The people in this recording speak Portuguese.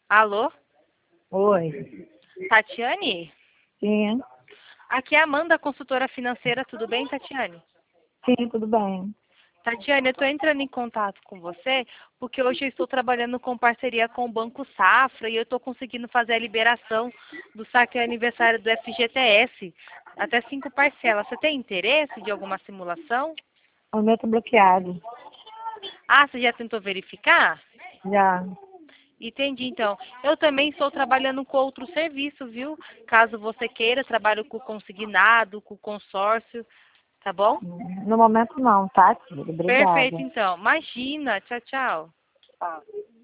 Alô? Oi. Tatiane? Sim, Aqui é a Amanda, consultora financeira. Tudo bem, Tatiane? sim, tudo bem. Tatiane, eu estou entrando em contato com você porque hoje eu estou trabalhando com parceria com o Banco Safra e eu estou conseguindo fazer a liberação do saque aniversário do FGTS. Até 5 parcelas. Você tem interesse de alguma simulação? O meu tá bloqueado. Ah, você já tentou verificar? Já. Entendi, então. Eu também estou trabalhando com outro serviço, viu? Caso você queira, trabalho com consignado, com consórcio, tá bom? No momento não, tá, querido? Obrigada. Perfeito, então. Imagina. Tchau, tchau. Tá.